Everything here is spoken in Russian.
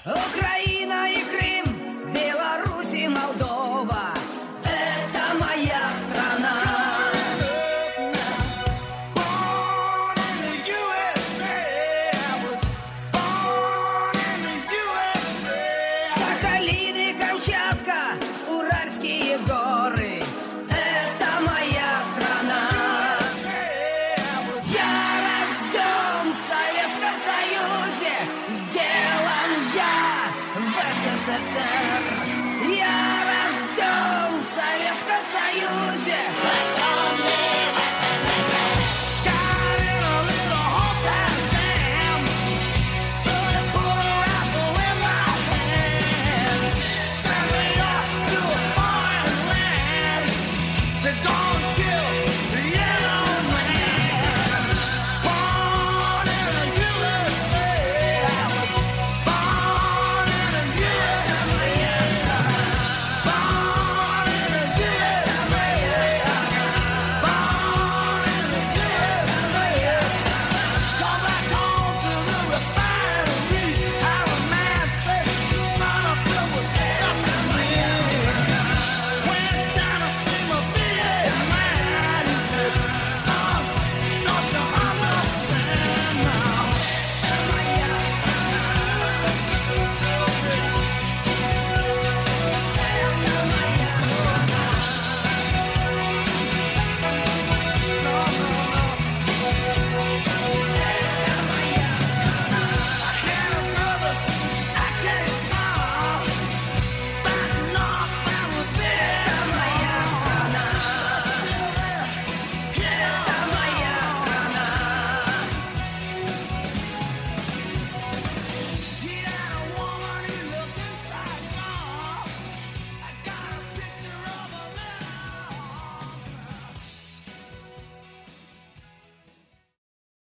Украина и Крым, Беларусь и Молдова — это моя страна. Сахалин и Камчатка, Уральские горы — это моя страна. Я рожден в Советском Союзе, сделан я в СССР. Я рожден в Советском Союзе,